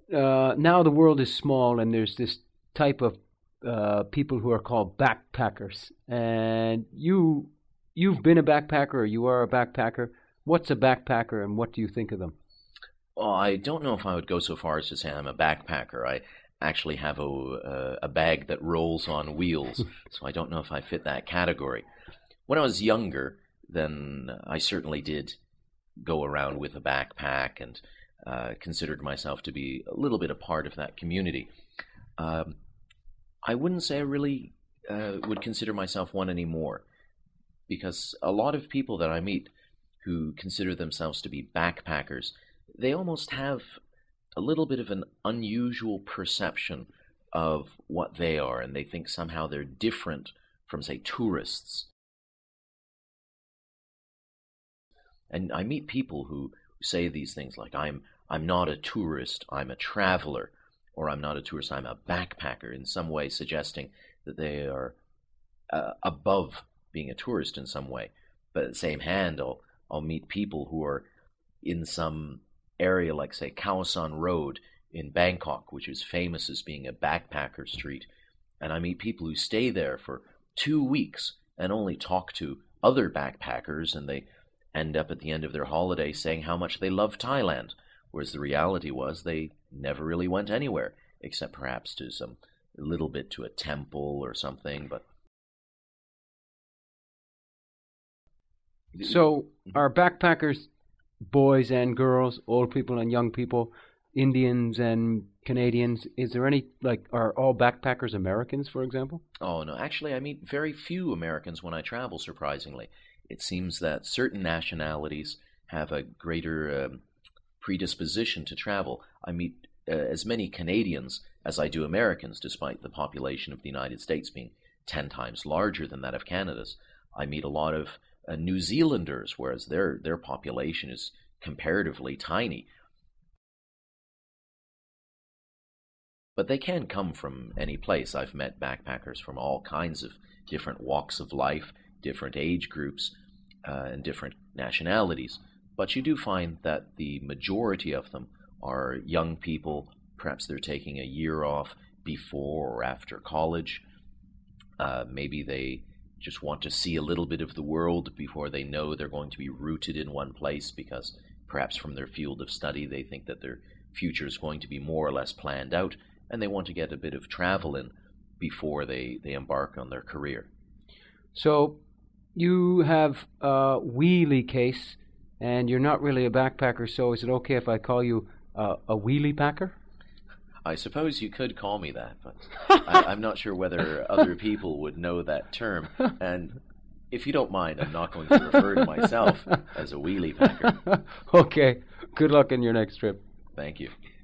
now the world is small, and there's this type of people who are called backpackers. And you've been a backpacker, or you are a backpacker. What's a backpacker, and what do you think of them? Well, I don't know if I would go so far as to say I'm a backpacker. I actually have a bag that rolls on wheels, so I don't know if I fit that category. When I was younger, then I certainly did go around with a backpack and considered myself to be a little bit a part of that community. I wouldn't say I really would consider myself one anymore, because a lot of people that I meet who consider themselves to be backpackers, they almost have a little bit of an unusual perception of what they are, and they think somehow they're different from, say, tourists. And I meet people who say these things like, I'm not a tourist, I'm a traveler, or I'm not a tourist, I'm a backpacker, in some way suggesting that they are above being a tourist in some way. But at the same hand, I'll meet people who are in some area like, say, Khao San Road in Bangkok, which is famous as being a backpacker street. And I meet people who stay there for 2 weeks and only talk to other backpackers, and they end up at the end of their holiday saying how much they love Thailand, whereas the reality was they never really went anywhere, except perhaps to a little bit to a temple or something. But So are backpackers boys and girls, old people and young people, Indians and Canadians? Is there any, like, are all backpackers Americans, for example? Oh, no, actually, I meet very few Americans when I travel, surprisingly. It seems that certain nationalities have a greater predisposition to travel. I meet as many Canadians as I do Americans, despite the population of the United States being 10 times larger than that of Canada's. I meet a lot of New Zealanders, whereas their population is comparatively tiny. But they can come from any place. I've met backpackers from all kinds of different walks of life, different age groups, and different nationalities. But you do find that the majority of them are young people. Perhaps they're taking a year off before or after college. Maybe they just want to see a little bit of the world before they know they're going to be rooted in one place, because perhaps from their field of study they think that their future is going to be more or less planned out, and they want to get a bit of travel in before they embark on their career. So you have a wheelie case, and you're not really a backpacker, so is it okay if I call you a wheelie packer? I suppose you could call me that, but I'm not sure whether other people would know that term. And if you don't mind, I'm not going to refer to myself as a wheelie packer. Okay. Good luck in your next trip. Thank you.